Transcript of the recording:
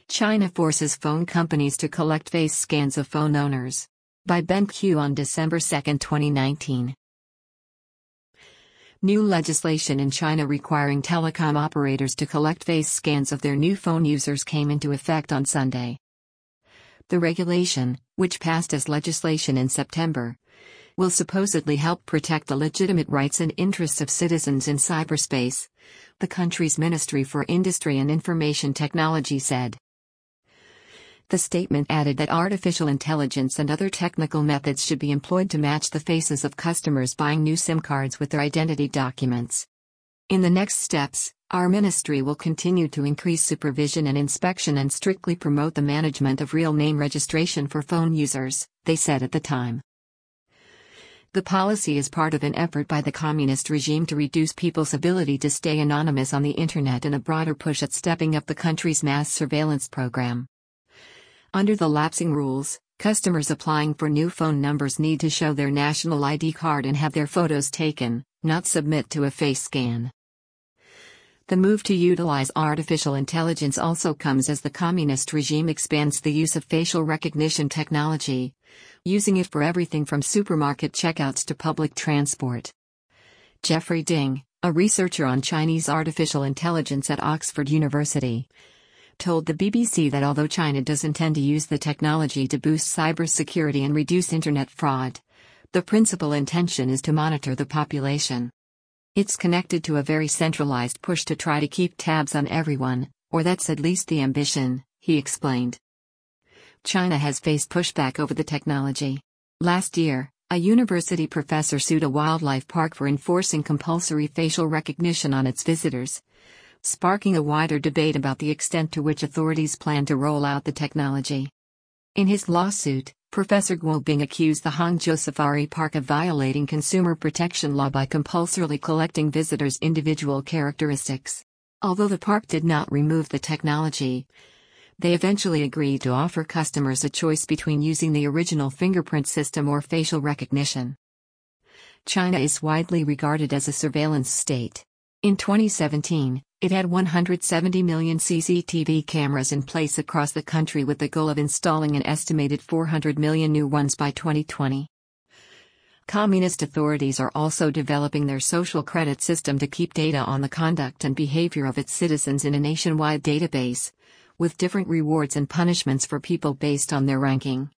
China forces phone companies to collect face scans of phone owners. By Ben Q on December 2, 2019. New legislation in China requiring telecom operators to collect face scans of their new phone users came into effect on Sunday. The regulation, which passed as legislation in September, will supposedly help protect the legitimate rights and interests of citizens in cyberspace, the country's Ministry for Industry and Information Technology said. The statement added that artificial intelligence and other technical methods should be employed to match the faces of customers buying new SIM cards with their identity documents. In the next steps, our ministry will continue to increase supervision and inspection and strictly promote the management of real name registration for phone users, they said at the time. The policy is part of an effort by the communist regime to reduce people's ability to stay anonymous on the internet and a broader push at stepping up the country's mass surveillance program. Under the lapsing rules, customers applying for new phone numbers need to show their national ID card and have their photos taken, not submit to a face scan. The move to utilize artificial intelligence also comes as the communist regime expands the use of facial recognition technology, using it for everything from supermarket checkouts to public transport. Jeffrey Ding, a researcher on Chinese artificial intelligence at Oxford University, told the BBC that although China does intend to use the technology to boost cybersecurity and reduce internet fraud, the principal intention is to monitor the population. It's connected to a very centralized push to try to keep tabs on everyone, or that's at least the ambition, he explained. China has faced pushback over the technology. Last year, a university professor sued a wildlife park for enforcing compulsory facial recognition on its visitors, sparking a wider debate about the extent to which authorities plan to roll out the technology. In his lawsuit, Professor Guo Bing accused the Hangzhou Safari Park of violating consumer protection law by compulsorily collecting visitors' individual characteristics. Although the park did not remove the technology, they eventually agreed to offer customers a choice between using the original fingerprint system or facial recognition. China is widely regarded as a surveillance state. In 2017, it had 170 million CCTV cameras in place across the country with the goal of installing an estimated 400 million new ones by 2020. Communist authorities are also developing their social credit system to keep data on the conduct and behavior of its citizens in a nationwide database, with different rewards and punishments for people based on their ranking.